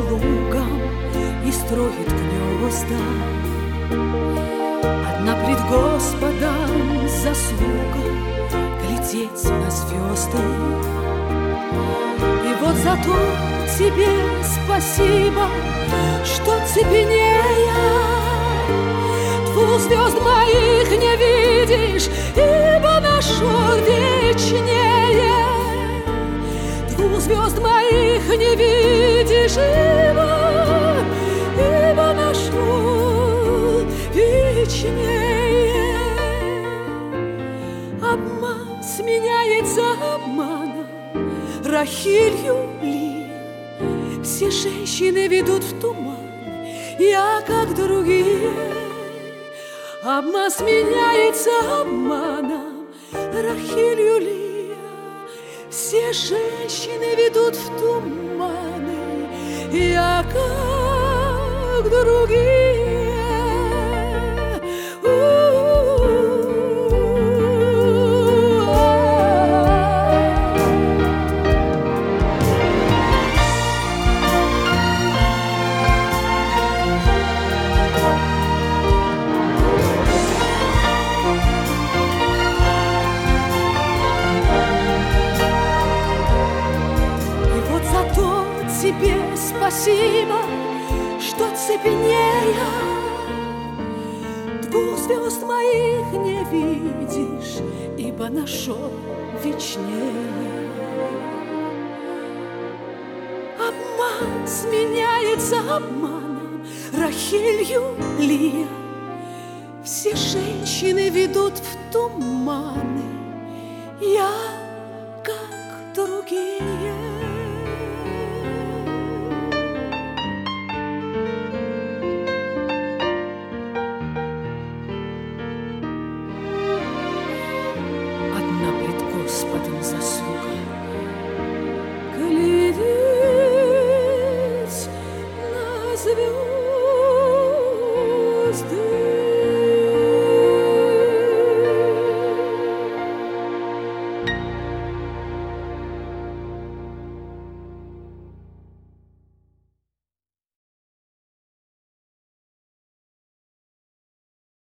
лугам и строит гнезда. Одна пред Господом заслуга глядеть на звезды. И вот за то тебе спасибо, что цепенея двух звезд моих не видишь, ибо нашел вечнее. Двух звезд моих не видишь, ибо нашел вечнее. Обман сменяется обманом, Рахилью ли все женщины ведут в туман, я как другие. Обман сменяется обманом, Рахилью ли все женщины ведут в туманы, я как другие. Тебе спасибо, что цепенея двух звезд моих не видишь, ибо нашел вечнее. Обман сменяется обманом, Рахилью ли все женщины ведут в туманы, я как другие.